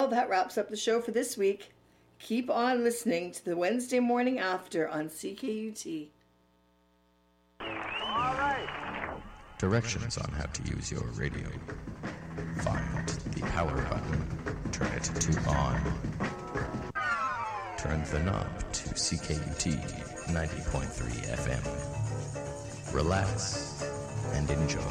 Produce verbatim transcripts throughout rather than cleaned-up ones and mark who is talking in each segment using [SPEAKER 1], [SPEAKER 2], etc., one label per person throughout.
[SPEAKER 1] Well, that wraps up the show for this week. Keep on listening to the Wednesday Morning After on C K U T.
[SPEAKER 2] All right.
[SPEAKER 3] Directions on how to use your radio. Find the power button. Turn it to on. Turn the knob to C K U T ninety point three F M. Relax and enjoy.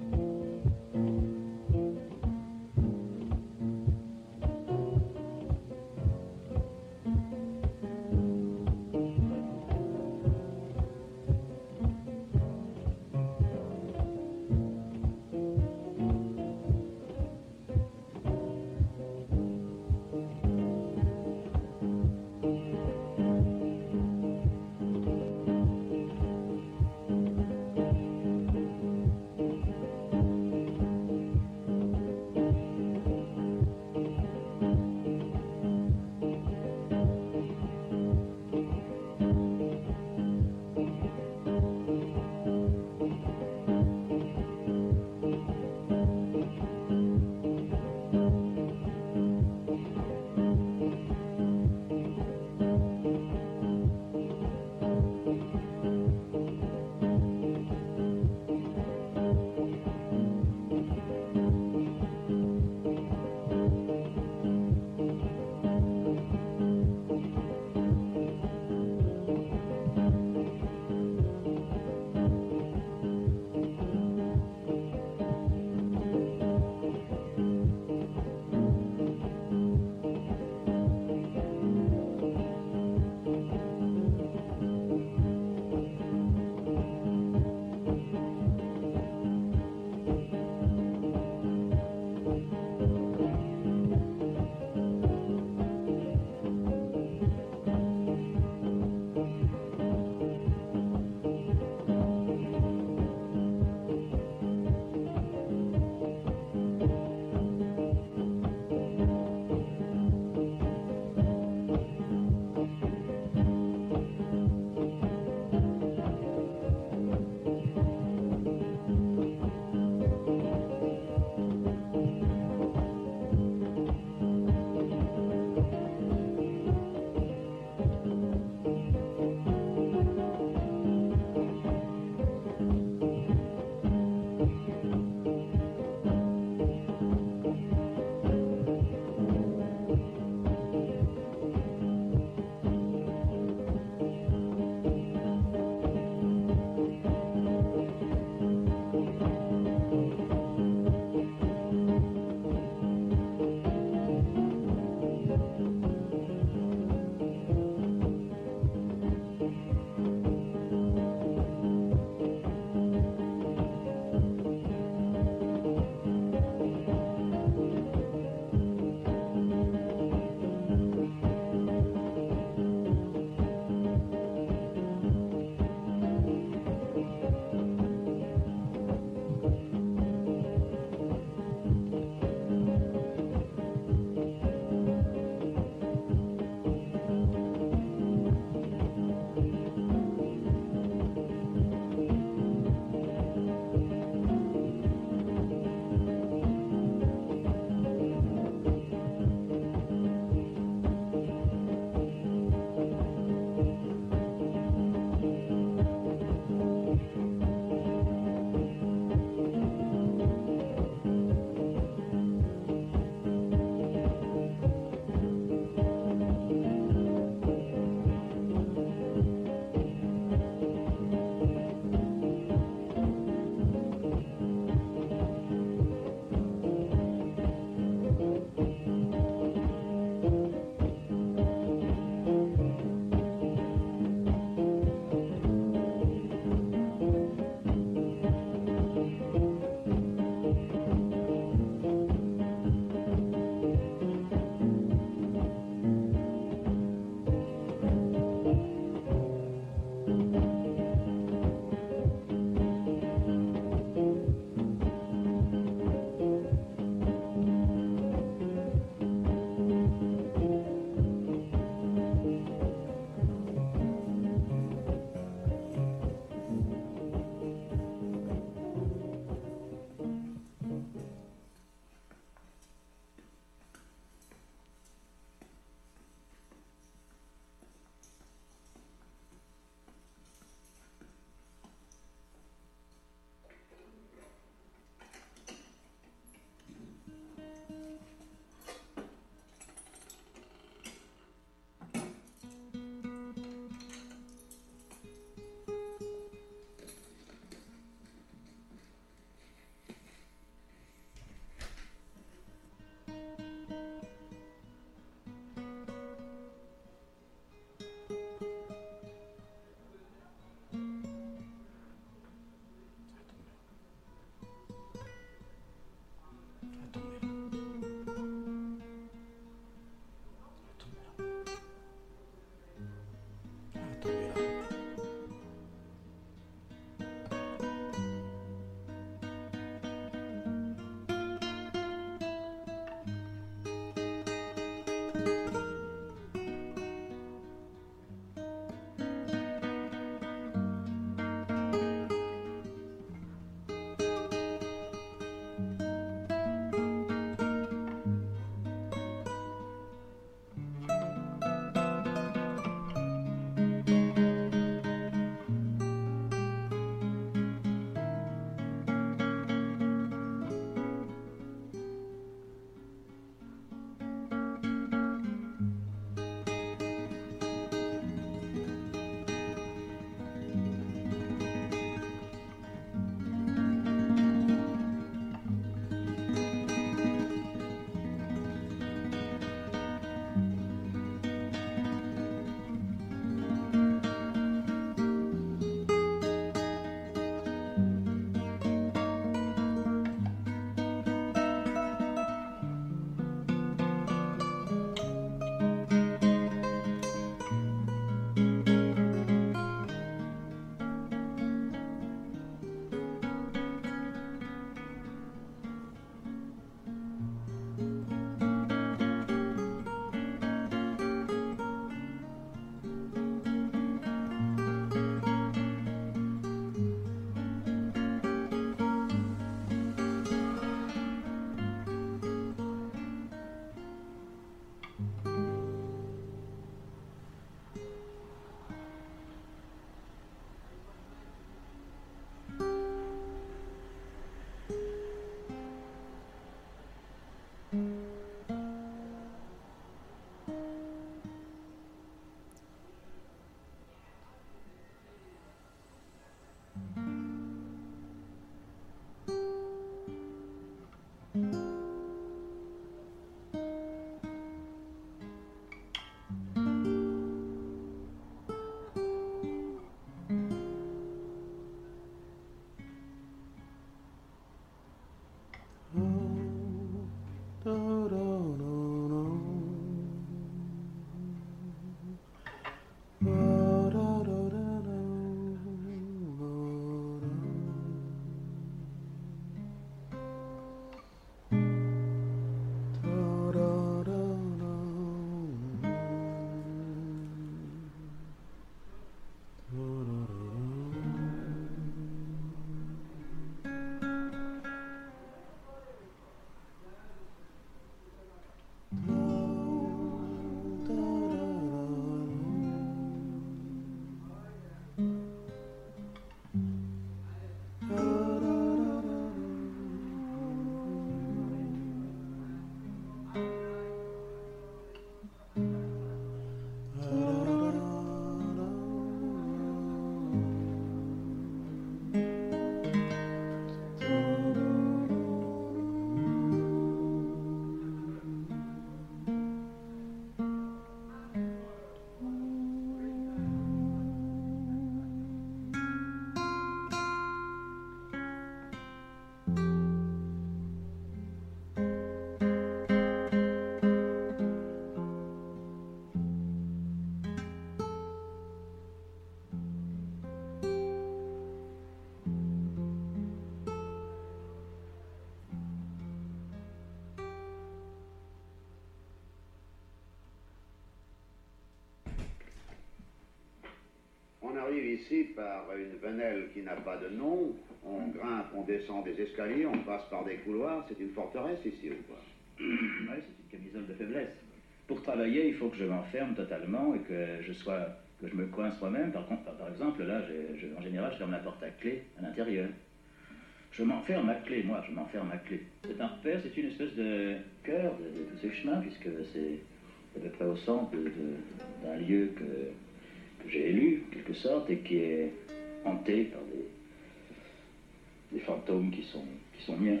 [SPEAKER 2] ici par une venelle qui n'a pas de nom. On grimpe, on descend des escaliers, on passe par des couloirs. C'est une forteresse ici, ou quoi?
[SPEAKER 4] Oui, c'est une camisole de faiblesse. Pour travailler, il faut que je m'enferme totalement et que je sois, que je me coince moi-même. Par contre, par exemple, là, je, je, en général, je ferme la porte à clé à l'intérieur. Je m'enferme à clé, moi, je m'enferme à clé. C'est un repère, c'est une espèce de cœur de, de tous ces chemins, puisque c'est à peu près au centre de, de, d'un lieu que, que j'ai élu, en quelque sorte, et qui est hanté par des, des fantômes qui sont, qui sont miens.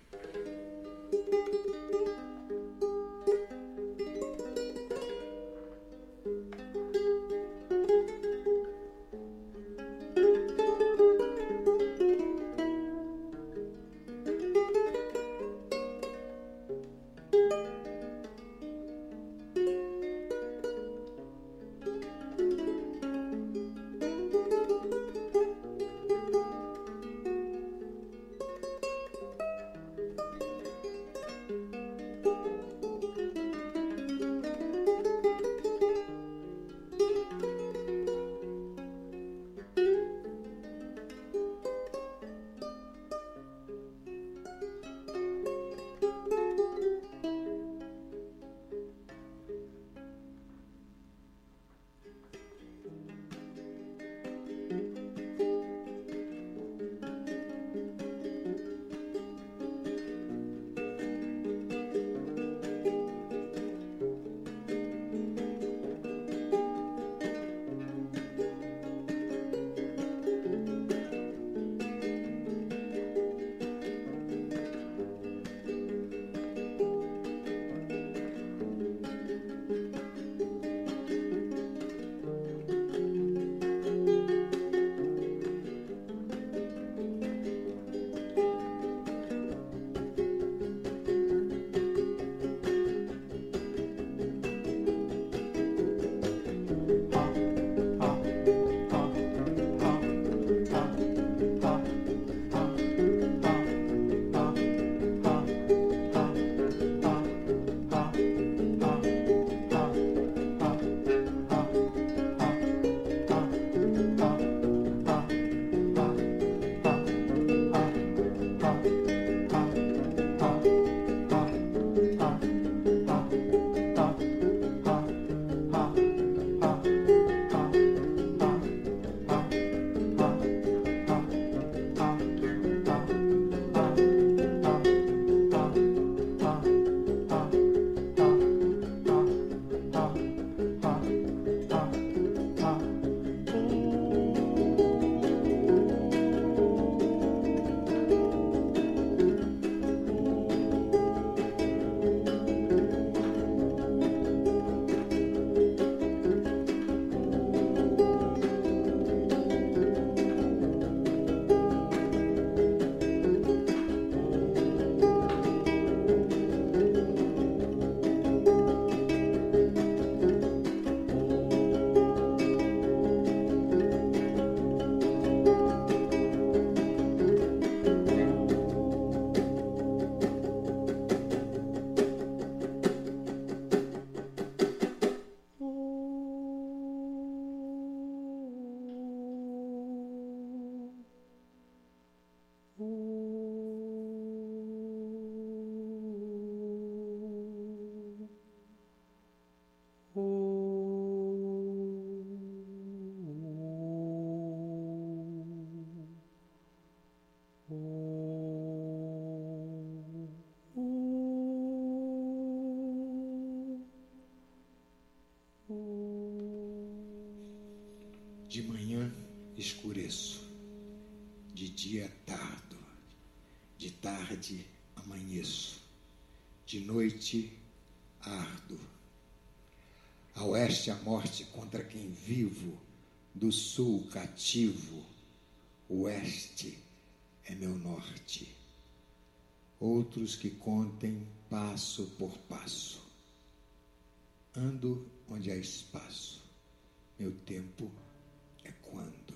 [SPEAKER 5] De manhã escureço, de dia tardo, de tarde amanheço, de noite ardo. A oeste a morte contra quem vivo, do sul cativo, o oeste é meu norte. Outros que contem passo por passo. Ando onde há espaço, meu tempo é quando.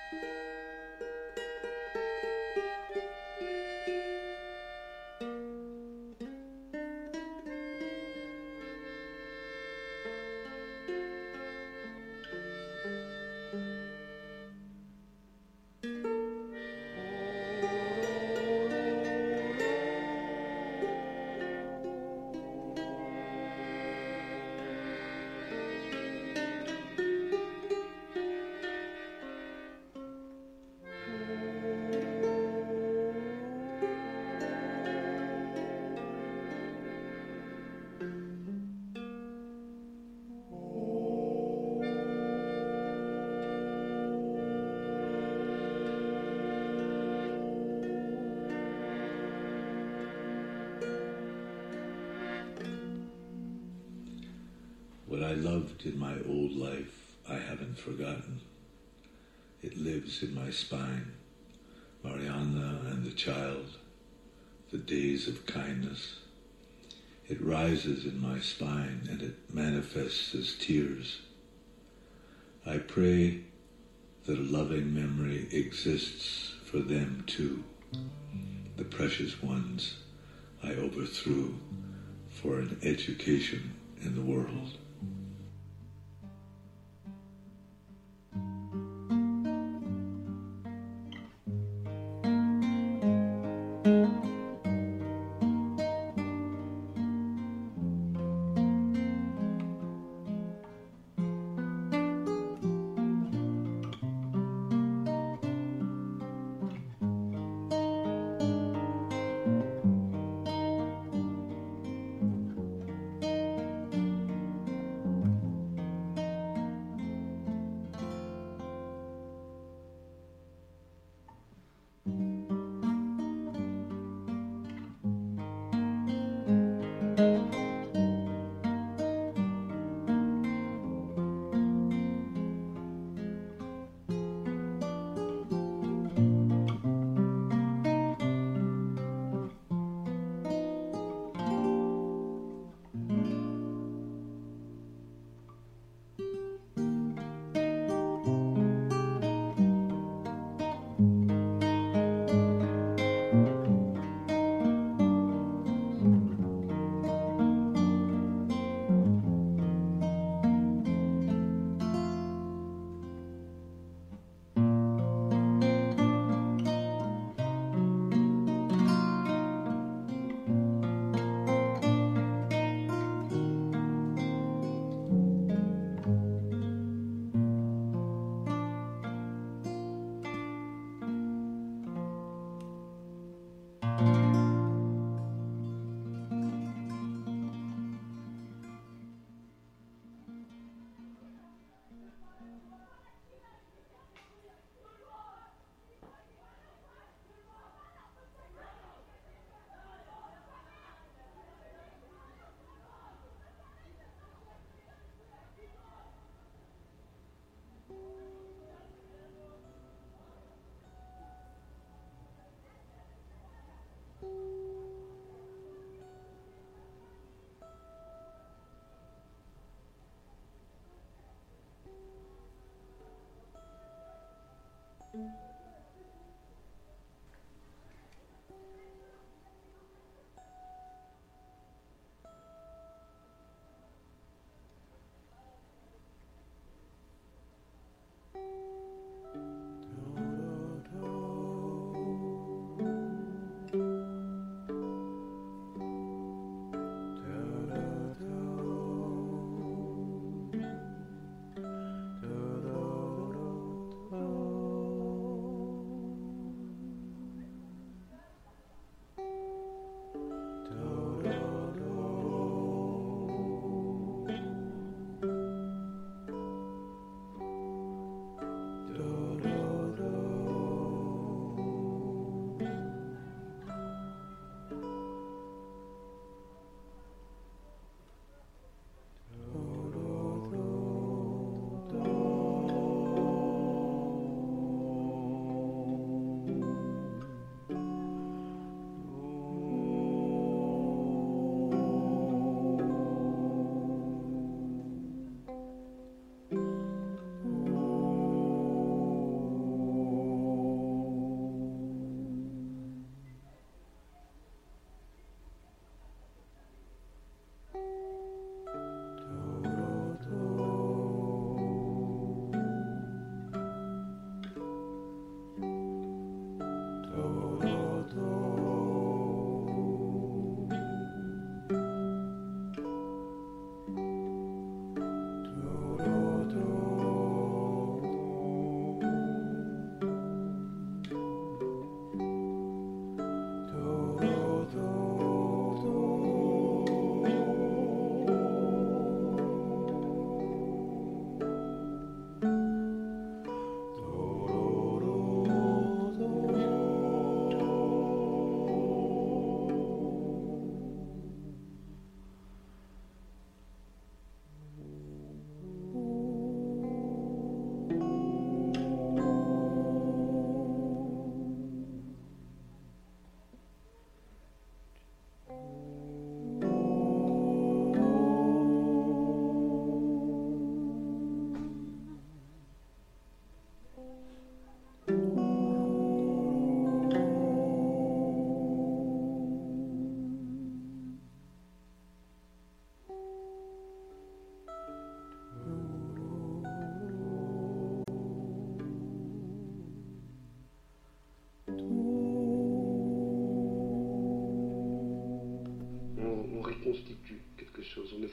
[SPEAKER 6] What I loved in my old life, I haven't forgotten. It lives in my spine. Mariana and the child, the days of kindness. It rises in my spine and it manifests as tears. I pray that a loving memory exists for them too, the precious ones I overthrew for an education in the world.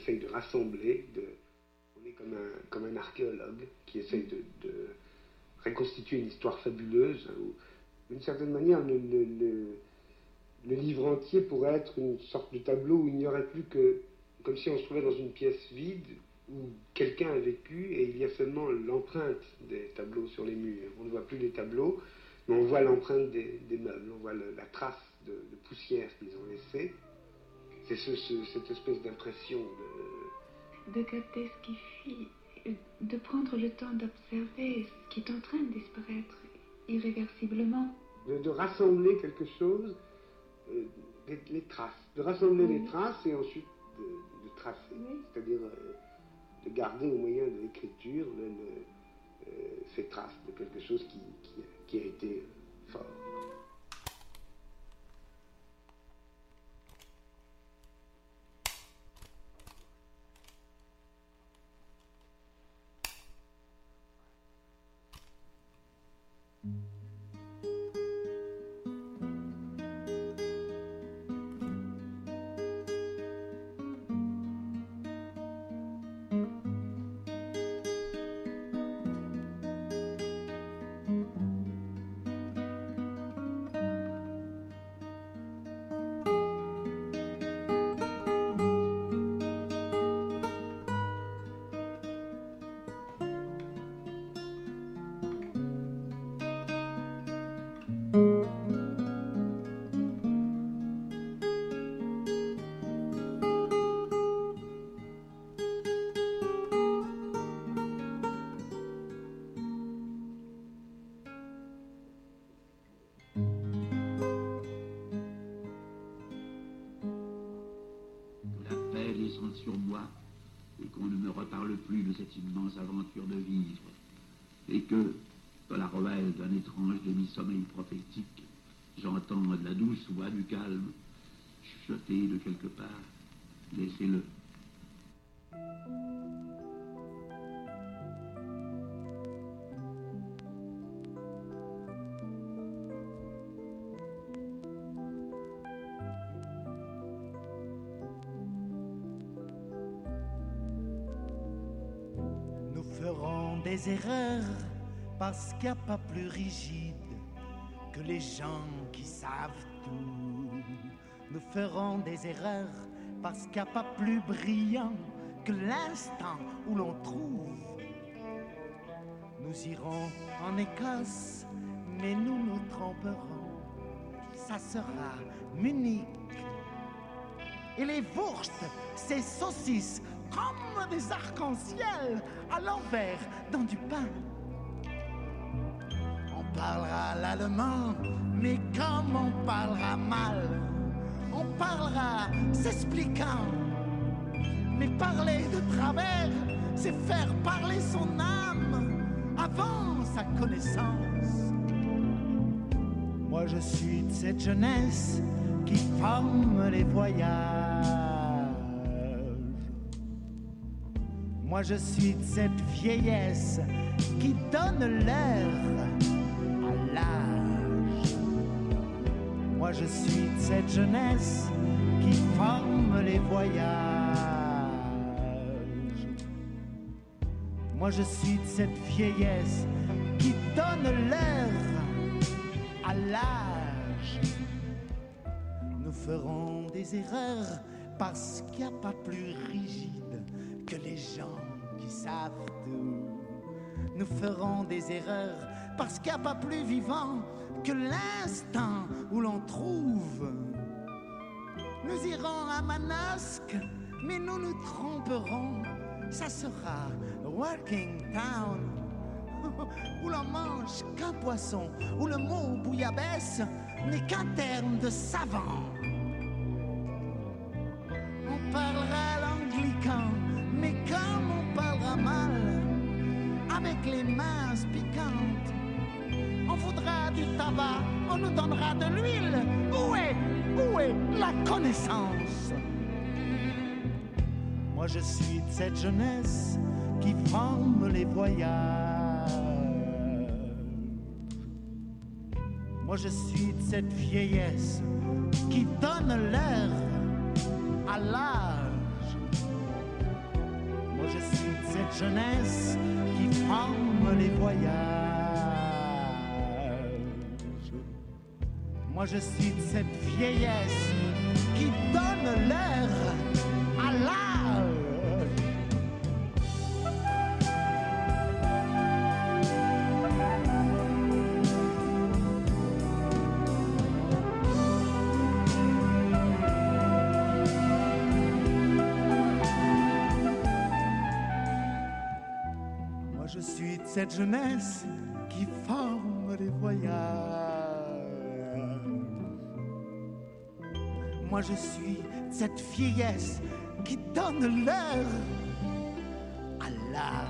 [SPEAKER 7] essaye de rassembler, de, on est comme un, comme un archéologue qui essaye de, de reconstituer une histoire fabuleuse, où, d'une certaine manière, le, le, le, le livre entier pourrait être une sorte de tableau où il n'y aurait plus que, comme si on se trouvait dans une pièce vide, où quelqu'un a vécu et il y a seulement l'empreinte des tableaux sur les murs. On ne voit plus les tableaux, mais on voit l'empreinte des, des meubles, on voit le, la trace de, de poussière qu'ils ont laissée. C'est ce, ce, cette espèce d'impression de...
[SPEAKER 8] De garder ce qui fit, de prendre le temps d'observer ce qui est en train de disparaître irréversiblement.
[SPEAKER 7] De, de rassembler quelque chose, euh, les, les traces, de rassembler oui. les traces et ensuite de, de tracer, oui. c'est-à-dire euh, de garder au moyen de l'écriture le, le, euh, ces traces de quelque chose qui, qui, qui a été fort.
[SPEAKER 9] Sur moi et qu'on ne me reparle plus de cette immense aventure de vivre et que, dans la ruelle d'un étrange demi-sommeil prophétique, j'entends de la douce voix du calme chuchoter de quelque part, laissez-le.
[SPEAKER 10] Des erreurs parce qu'il n'y a pas plus rigide que les gens qui savent tout. Nous ferons des erreurs parce qu'il n'y a pas plus brillant que l'instant où l'on trouve. Nous irons en Écosse, mais nous nous tromperons. Ça sera Munich. Et les wursts, ces saucisses, comme des arcs-en-ciel à l'envers dans du pain. On parlera l'allemand, mais comme on parlera mal, on parlera s'expliquant. Mais parler de travers, c'est faire parler son âme avant sa connaissance. Moi je suis de cette jeunesse qui forme les voyages. Moi je suis de cette vieillesse qui donne l'heure à l'âge. Moi je suis de cette jeunesse qui forme les voyages. Moi je suis de cette vieillesse qui donne l'heure à l'âge. Nous ferons des erreurs parce qu'il n'y a pas plus rigide que les gens qui savent tout. Nous ferons des erreurs parce qu'il n'y a pas plus vivant que l'instant où l'on trouve. Nous irons à Manosque, mais nous nous tromperons. Ça sera Working Town, où l'on mange qu'un poisson, où le mot bouillabaisse n'est qu'un terme de savant. On parlera l'anglican, mais comme on parlera mal, avec les mains piquantes, on voudra du tabac, on nous donnera de l'huile. Où est, où est la connaissance? Moi je suis de cette jeunesse qui forme les voyages. Moi je suis de cette vieillesse qui donne l'heure à l'âge. Moi je suis de cette jeunesse qui forme les voyages. Moi je suis de cette vieillesse qui donne l'air à l'âge. Moi je suis de cette jeunesse qui forme les voyages. Moi je suis cette vieillesse qui donne l'air à l'âge.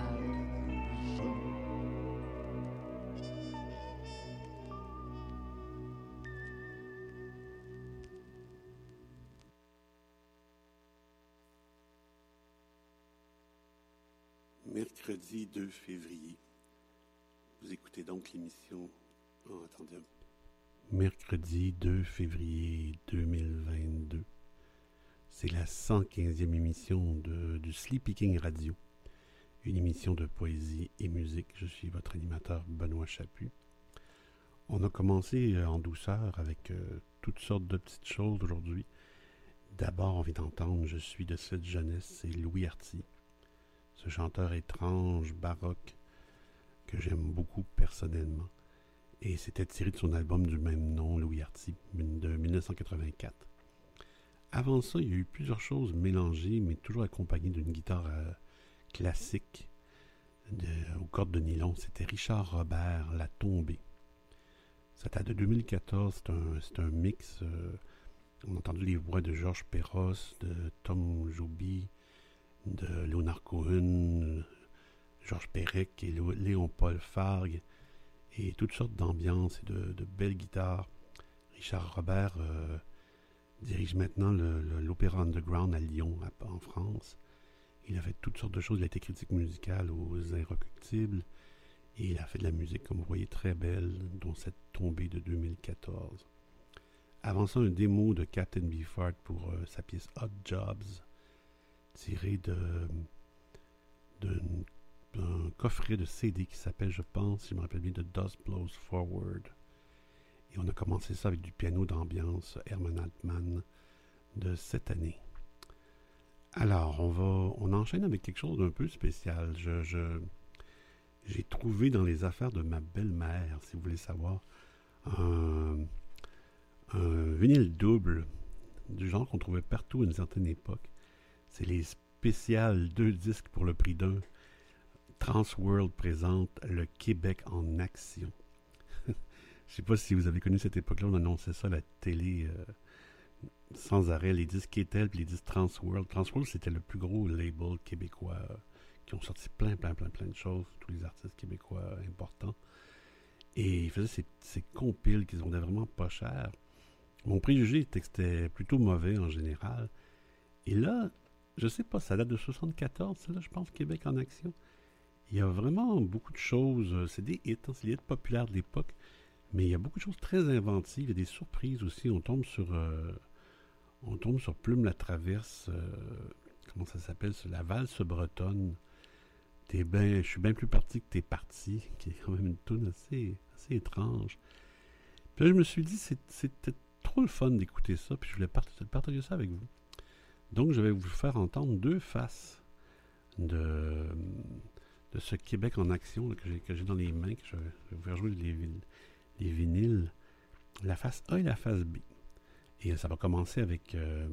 [SPEAKER 11] Mercredi deux février. Vous écoutez donc l'émission... Oh, attendez un peu. Mercredi deux février deux mille vingt-deux. C'est la cent quinzième émission de, du Sleepy King Radio, une émission de poésie et musique. Je suis votre animateur Benoît Chaput. On a commencé en douceur avec euh, toutes sortes de petites choses aujourd'hui. D'abord, on vient d'entendre « Je suis de cette jeunesse », c'est Louis Arti, ce chanteur étrange, baroque, que j'aime beaucoup personnellement. Et c'était tiré de son album du même nom, Louis Arti, de dix-neuf cent quatre-vingt-quatre. Avant ça, il y a eu plusieurs choses mélangées, mais toujours accompagnées d'une guitare euh, classique de, aux cordes de nylon. C'était Richard Robert, La Tombée. Ça date de deux mille quatorze, c'est un, c'est un mix. Euh, on a entendu les voix de Georges Perros, de Tom Joby, de Léonard Cohen, Georges Perec et Léon-Paul Fargue. Et toutes sortes d'ambiances et de, de belles guitares. Richard Robert euh, dirige maintenant le, le, l'Opéra Underground à Lyon, à, en France. Il a fait toutes sortes de choses. Il a été critique musicale aux Inrecuptibles. Et il a fait de la musique, comme vous voyez, très belle, dont cette Tombée de deux mille quatorze. Avant ça, un démo de Captain Beefheart pour euh, sa pièce Hot Jobs, tiré de... de un coffret de C D qui s'appelle, je pense, si je me rappelle bien, The Dust Blows Forward. Et on a commencé ça avec du piano d'ambiance Herman Altman de cette année. Alors, on va, on enchaîne avec quelque chose d'un peu spécial. Je, je, j'ai trouvé dans les affaires de ma belle-mère, si vous voulez savoir, un, un vinyle double du genre qu'on trouvait partout à une certaine époque. C'est les spéciales deux disques pour le prix d'un. Transworld présente le Québec en action. Je ne sais pas si vous avez connu cette époque-là, on annonçait ça à la télé euh, sans arrêt, les disques Quétel et les disques Transworld. Transworld, c'était le plus gros label québécois euh, qui ont sorti plein, plein, plein, plein de choses, tous les artistes québécois euh, importants. Et ils faisaient ces, ces compiles qui se vendaient vraiment pas cher. Mon préjugé était que c'était plutôt mauvais en général. Et là, je sais pas, ça date de soixante-quatorze, c'est là, je pense, Québec en action. Il y a vraiment beaucoup de choses, c'est des hits, hein, c'est des hits populaires de l'époque, mais il y a beaucoup de choses très inventives, il y a des surprises aussi. On tombe sur, euh, on tombe sur Plume la Traverse, euh, comment ça s'appelle, c'est la valse bretonne. T'es ben, je suis bien plus parti que t'es parti, qui est quand même une toune assez, assez étrange. Puis là, je me suis dit, c'est, c'était trop le fun d'écouter ça, puis je voulais partager, partager ça avec vous. Donc, je vais vous faire entendre deux faces de... de ce Québec en action là, que, j'ai, que j'ai dans les mains, que je, je vais vous faire jouer les, les vinyles, la face A et la face B. Et ça va commencer avec, euh,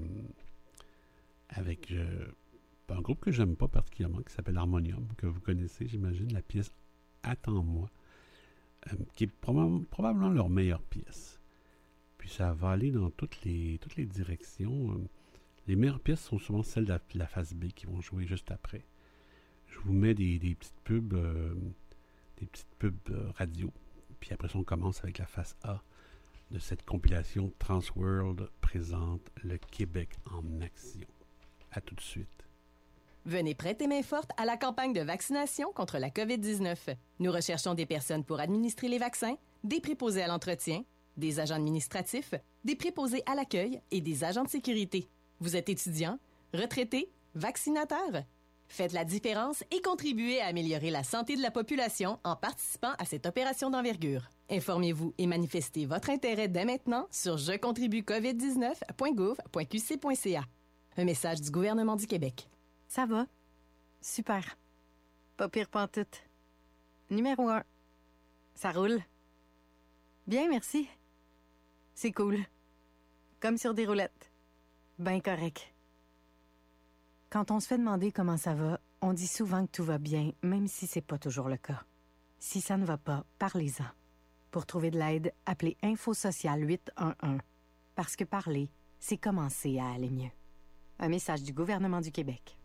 [SPEAKER 11] avec euh, un groupe que j'aime pas particulièrement, qui s'appelle Harmonium, que vous connaissez, j'imagine, la pièce Attends-moi, euh, qui est probablement, probablement leur meilleure pièce. Puis ça va aller dans toutes les, toutes les directions. Les meilleures pièces sont souvent celles de la, de la face B qui vont jouer juste après. Je vous mets des, des petites pubs, euh, des petites pubs euh, radio. Puis après ça, on commence avec la face A de cette compilation Transworld présente le Québec en action. À tout de suite.
[SPEAKER 12] Venez prêter main forte à la campagne de vaccination contre la covid dix-neuf. Nous recherchons des personnes pour administrer les vaccins, des préposés à l'entretien, des agents administratifs, des préposés à l'accueil et des agents de sécurité. Vous êtes étudiant, retraité, vaccinateur? Faites la différence et contribuez à améliorer la santé de la population en participant à cette opération d'envergure. Informez-vous et manifestez votre intérêt dès maintenant sur je contribue covid dix-neuf point gouv point q c point c a. Un message du gouvernement du Québec.
[SPEAKER 13] Ça va? Super. Pas pire pantoute. Numéro un. Ça roule. Bien, merci. C'est cool. Comme sur des roulettes. Ben correct. Quand on se fait demander comment ça va, on dit souvent que tout va bien, même si c'est pas toujours le cas. Si ça ne va pas, parlez-en. Pour trouver de l'aide, appelez Info Social huit un un. Parce que parler, c'est commencer à aller mieux. Un message du gouvernement du Québec.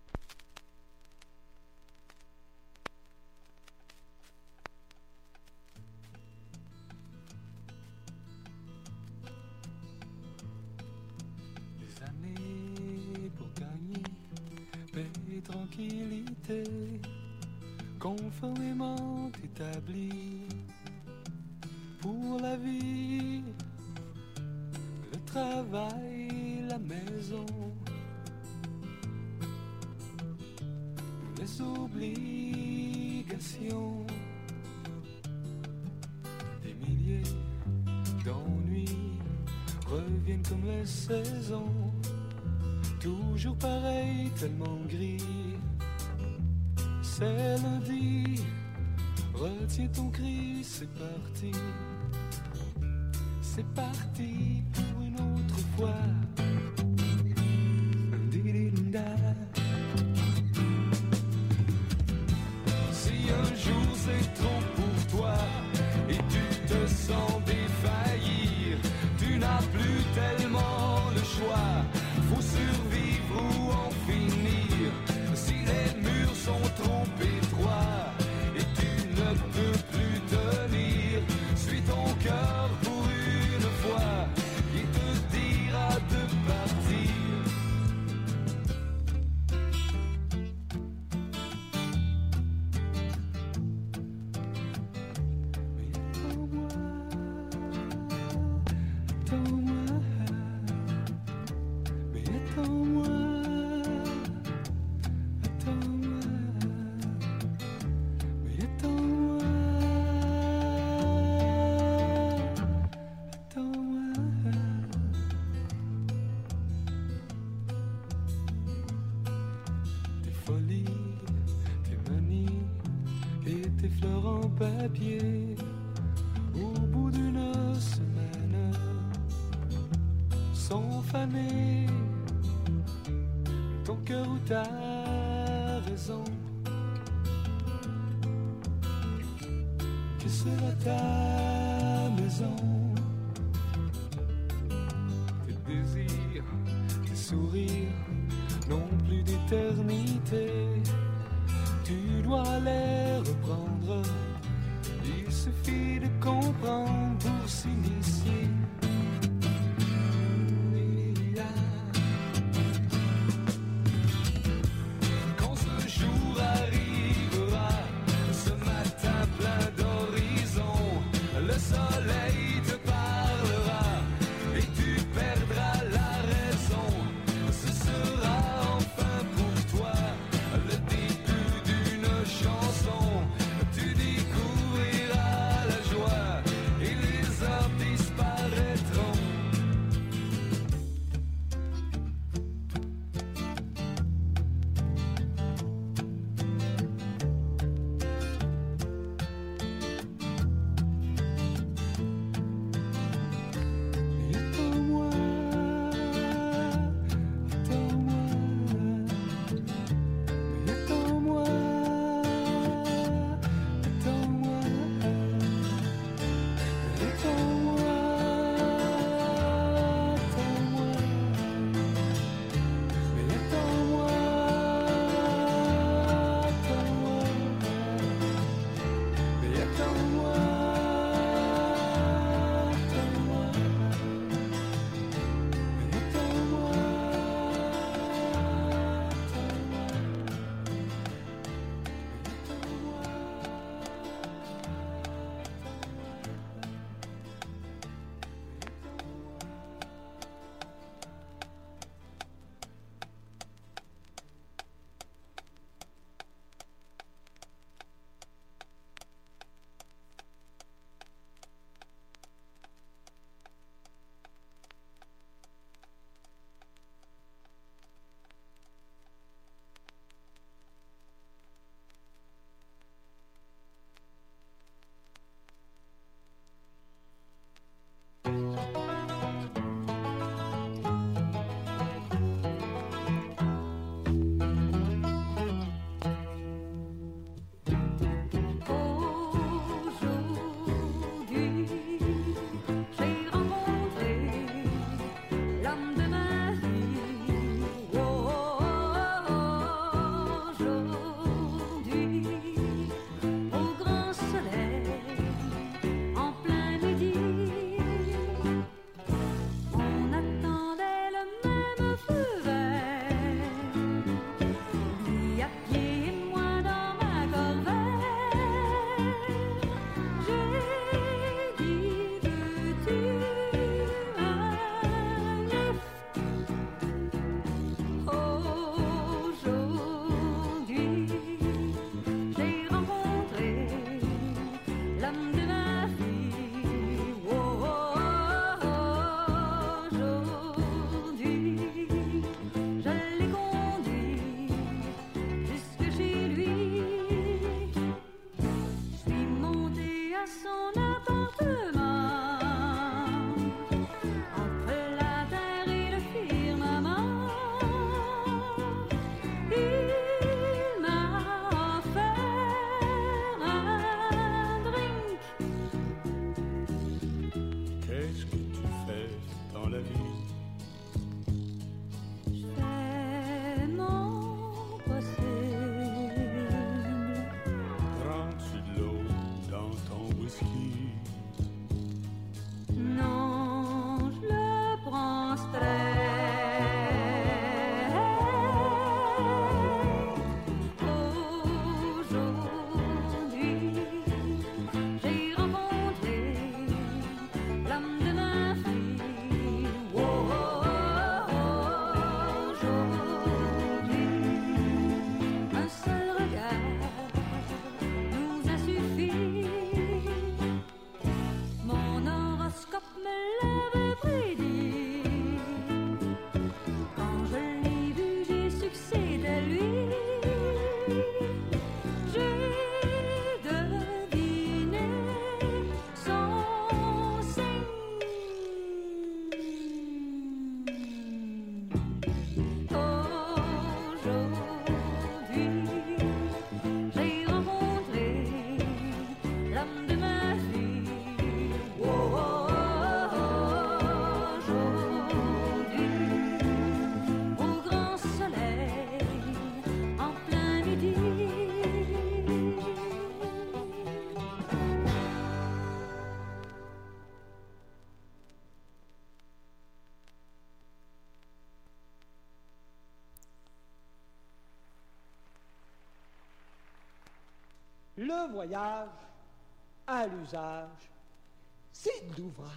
[SPEAKER 14] Des années pour gagner paix et tranquillité, conformément établi pour la vie, le travail, la maison, les obligations, des milliers d'ennuis reviennent comme les saisons, toujours pareil, tellement gris. C'est lundi, retiens ton cri, c'est parti. C'est parti pour une autre fois. Di-di-da. Si un jour c'est trop pour toi et tu te sens défaillir, tu n'as plus tellement le choix. Faut survivre ou en finir. Si les murs sont trop étroits et tu ne peux plus tenir, suis ton cœur pour une fois, il te dira de partir. Mais attends-moi, attends-moi, mais attends-moi, attends-moi, mais attends-moi, attends-moi. Tes folies, tes manies et tes fleurs en papier, au bout d'une semaine, sont fanés. Ton cœur ou ta raison, que sera ta maison? Tes désirs, tes sourires n'ont plus d'éternité. Tu dois les reprendre. Il suffit de comprendre pour s'initier. Quand ce jour arrivera, ce matin plein d'horizons, le soleil te parlera et tu perdras la raison. Ce sera enfin pour toi le début d'une chanson. Tu découvriras la joie et
[SPEAKER 11] Qu'est-ce que tu fais dans la vie?
[SPEAKER 15] Je fais mon possible.
[SPEAKER 11] Prends-tu de l'eau dans ton whisky?
[SPEAKER 15] Non, je le prends straight.
[SPEAKER 16] Le voyage à l'usage, c'est d'ouvrage.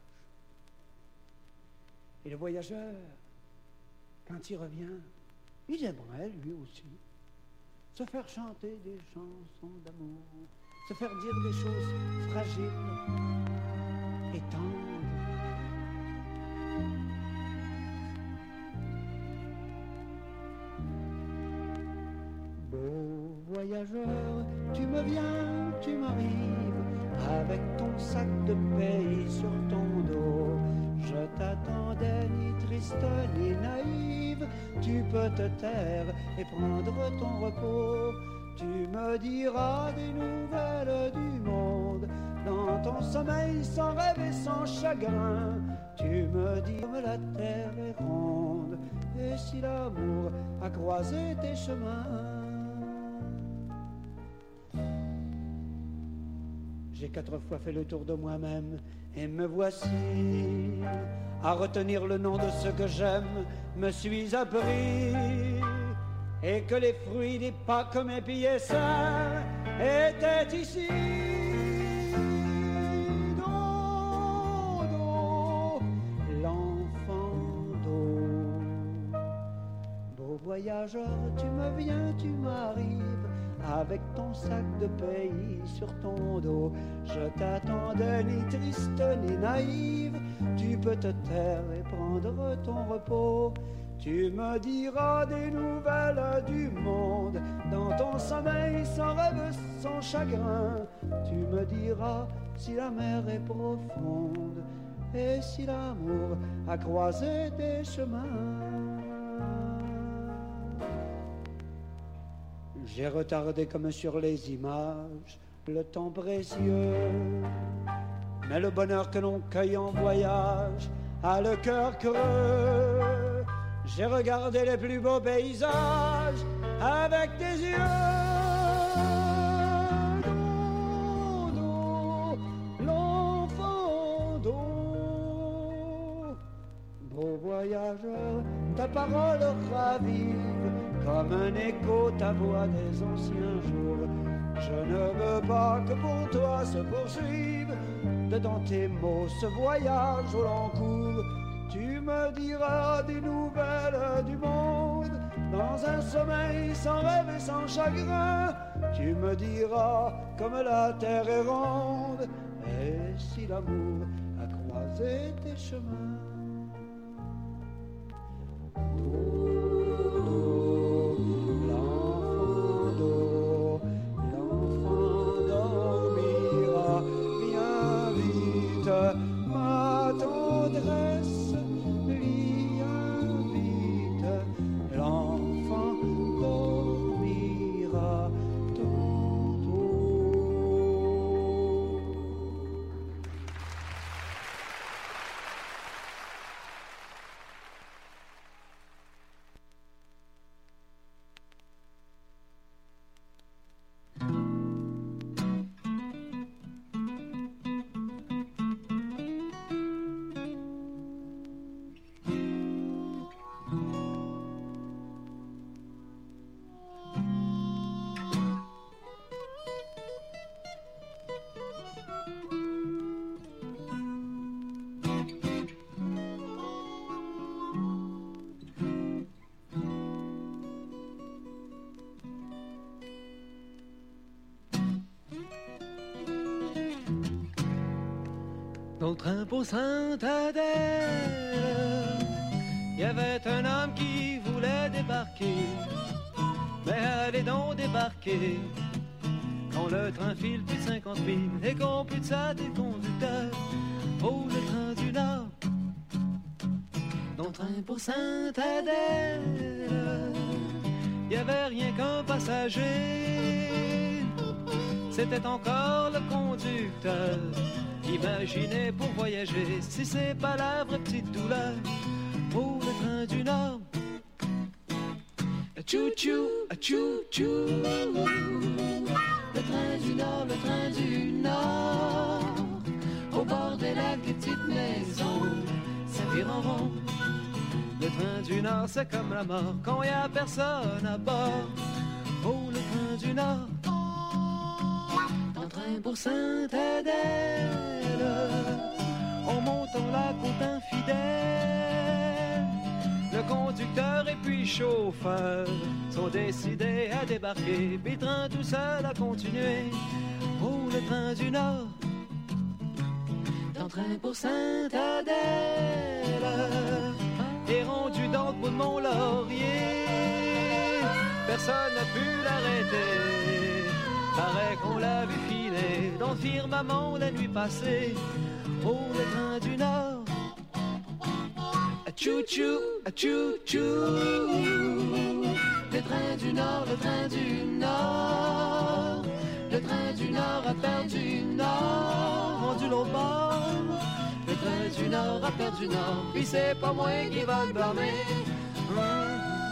[SPEAKER 16] Et le voyageur, quand il revient, il aimerait lui aussi se faire chanter des chansons d'amour, se faire dire des choses fragiles et tendres. Beau voyageur, tu me viens, tu m'arrives, avec ton sac de pays sur ton dos. Je t'attendais ni triste ni naïve, tu peux te taire et prendre ton repos. Tu me diras des nouvelles du monde, dans ton sommeil sans rêve et sans chagrin. Tu me dis comme la terre est ronde, et si l'amour a croisé tes chemins. J'ai quatre fois fait le tour de moi-même, et me voici à retenir le nom de ce que j'aime. Me suis appris, et que les fruits des pas que mes pieds sains étaient ici. Dodo, l'enfant d'eau. Beau voyageur, tu me viens, tu m'arrives, avec ton sac de pays sur ton dos. Je t'attendais ni triste ni naïve, tu peux te taire et prendre ton repos. Tu me diras des nouvelles du monde, dans ton sommeil sans rêve, sans chagrin. Tu me diras si la mer est profonde, et si l'amour a croisé tes chemins. J'ai retardé comme sur les images le temps précieux, mais le bonheur que l'on cueille en voyage a le cœur creux. J'ai regardé les plus beaux paysages avec tes yeux. Dodo, l'enfant d'eau. Beau voyageur, ta parole ravive comme un écho ta voix des anciens jours. Je ne veux pas que pour toi se poursuive dedans tes mots ce voyage au long cours. Tu me diras des nouvelles du monde, dans un sommeil sans rêve et sans chagrin. Tu me diras comme la terre est ronde, et si l'amour a croisé tes chemins. Ma tendresse l'y invite, l'enfant dormira tôt. train pour Sainte-Adèle, il y avait un homme qui voulait débarquer. Mais allez donc débarquer quand le train file plus de cinquante milles et qu'on plus de ça des conducteurs. Oh, le train du Nord, ton train pour Sainte-Adèle, il y avait rien qu'un passager. C'était encore le conducteur. Imaginez pour voyager, si c'est pas la vraie petite douleur. Oh, le train du Nord, chou-chou, chou-chou. Le train du Nord, le train du Nord. Au bord des lacs, des petites maisons, ça vire en rond. Le train du Nord, c'est comme la mort quand y a personne à bord. Oh, le train du Nord, un train pour Sainte-Adèle. En montant la côte infidèle, le conducteur et puis chauffeur sont décidés à débarquer, puis le train tout seul a continué. Oh, le train du Nord, un train pour Sainte-Adèle, est rendu dans le bout de Mont-Laurier. Personne n'a pu l'arrêter, paraît qu'on l'a vu filer dans le firmament la nuit passée. Oh, le train du Nord, chou-chou, chou-chou. Le train du Nord, le train du Nord. Le train du Nord a perdu Nord, rendu l'autre bord. Le train du Nord a perdu Nord, puis c'est pas moi qui va le blâmer. Hum.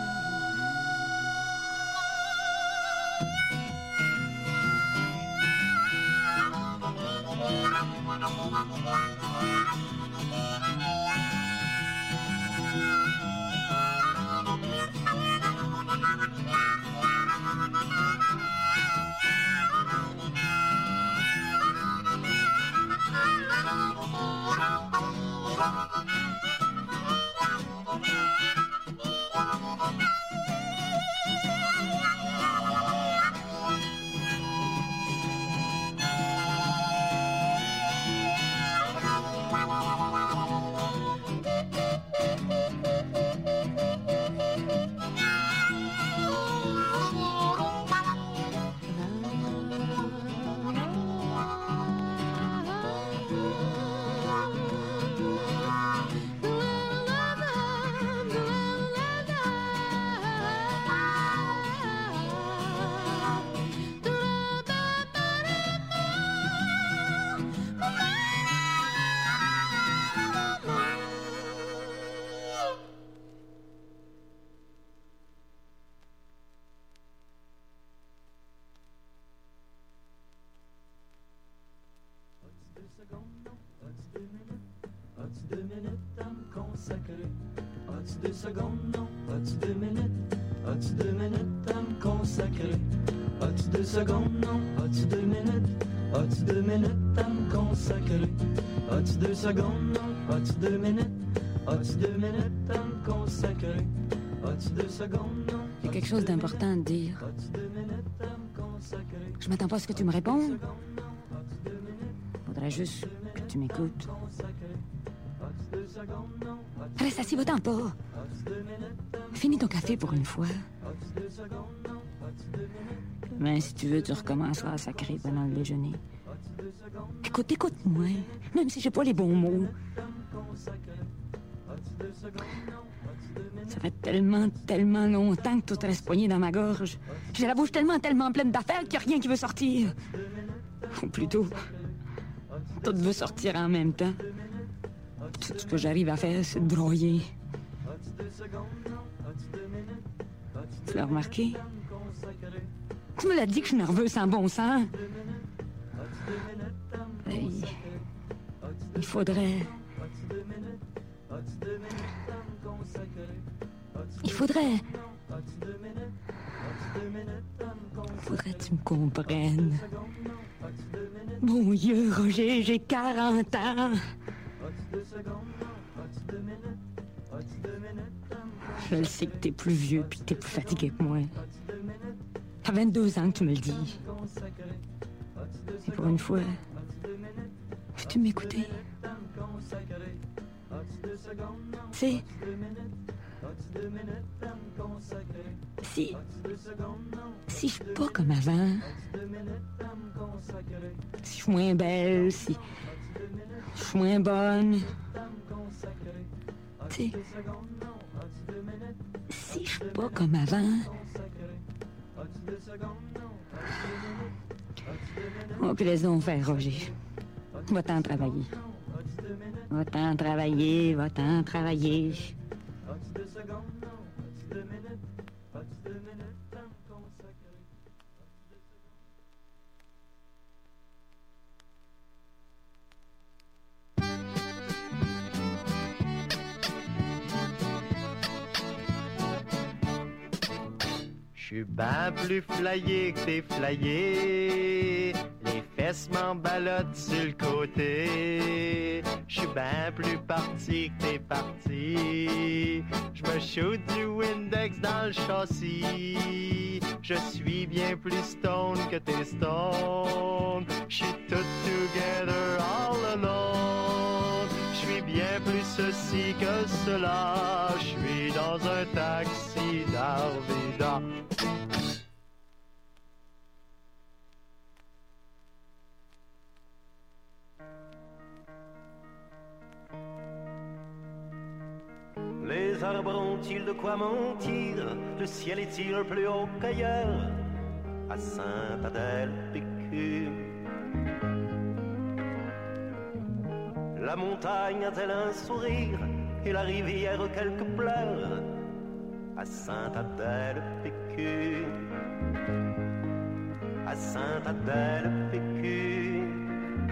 [SPEAKER 16] As-tu deux secondes, non? As-tu deux minutes? As-tu deux minutes à me consacrer? As-tu deux secondes, non? As-tu deux minutes? As-tu deux minutes à me consacrer? As-tu deux secondes, non? As-tu deux minutes? As-tu deux minutes à me consacrer? As-tu deux secondes, non?
[SPEAKER 17] J'ai quelque chose d'important à te dire. Je m'attends pas à ce que tu me répondes. Faudrait juste que tu m'écoutes. Reste assis, va-t'en pas. Finis ton café pour une fois. Mais si tu veux, tu recommenceras à sacrer pendant le déjeuner. Écoute, écoute-moi, même si j'ai pas les bons mots. Ça fait tellement, tellement longtemps que tout reste poigné dans ma gorge. J'ai la bouche tellement, tellement pleine d'affaires qu'il n'y a rien qui veut sortir. Ou plutôt, tout veut sortir en même temps. Tout ce que j'arrive à faire, c'est de broyer. Tu l'as remarqué? Tu me l'as dit que je suis nerveux sans bon sens. Il, il faudrait... Il faudrait... Il faudrait que tu me comprennes. Mon Dieu, Roger, j'ai quarante ans. Je le sais que t'es plus vieux puis que t'es plus fatigué que moi. T'as vingt-deux ans que tu me le dis. Et pour une fois, veux-tu m'écouter? sais, si, si je suis pas comme avant, si je suis moins belle, si je suis moins bonne, tu sais, si je suis pas comme avant, oh, que laisse-donc faire, Roger. Va-t'en travailler. Va-t'en travailler, va-t'en travailler.
[SPEAKER 18] J'suis ben plus flyé que t'es flyé. Les fesses m'emballottent sur le côté. J'suis ben plus parti que t'es parti. J'me shoot du Windex dans le châssis. Je suis bien plus stone que t'es stone. J'suis tout together all alone. J'suis bien plus ceci que cela. J'suis dans un taxi d'Arvida.
[SPEAKER 19] Les arbres ont-ils de quoi mentir? Le ciel est-il plus haut qu'ailleurs? À Sainte-Adèle-Pécume, la montagne a-t-elle un sourire? Et la rivière quelques pleurs? À Sainte-Adèle-Pécume, à Sainte-Adèle-Pécume,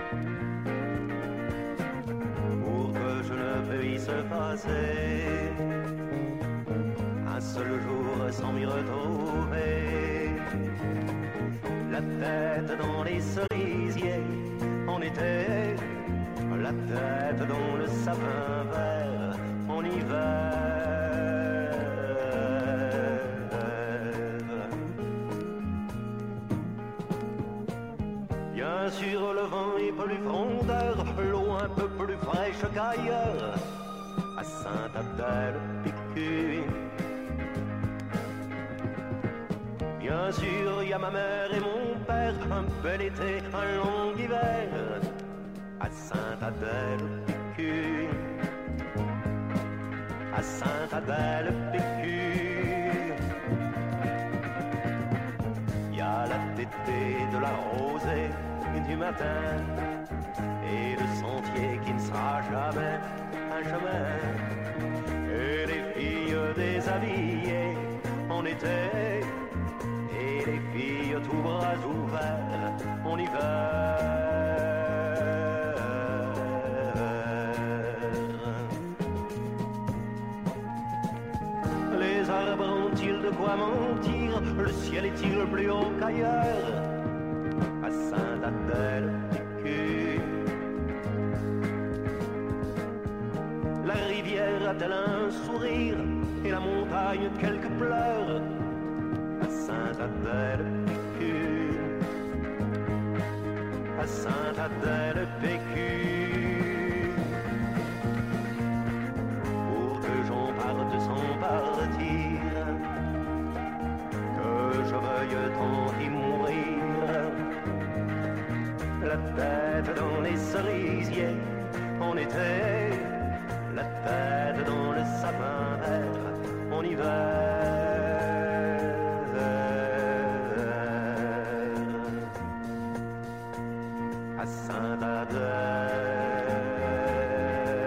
[SPEAKER 19] pour que je ne puisse passer un seul jour sans m'y retrouver. La tête dans les cerisiers en été, la tête dans le sapin vert en hiver. Bien sûr le vent est plus frondeur, l'eau un peu plus fraîche qu'ailleurs, à Sainte-Adèle-Pécume. Bien sûr, il y a ma mère et mon père, un bel été, un long hiver, à Sainte-Adèle-Pécume, à Sainte-Adèle-Pécume. Il y a la tétée de la rosée du matin et le sentier qui ne sera jamais un chemin, et les filles déshabillées en été, et les filles tout bras ouverts en hiver. Les arbres ont-ils de quoi mentir? Le ciel est-il plus haut qu'ailleurs? À Sainte-Adèle-Pécume, la rivière a-t-elle un sourire? Et la montagne quelques pleurs? À Sainte-Adèle-Pécume, à Sainte-Adèle-Pécume, pour que j'en parte sans partir, que je veuille tant y mourir, la tête dans les cerisiers en été,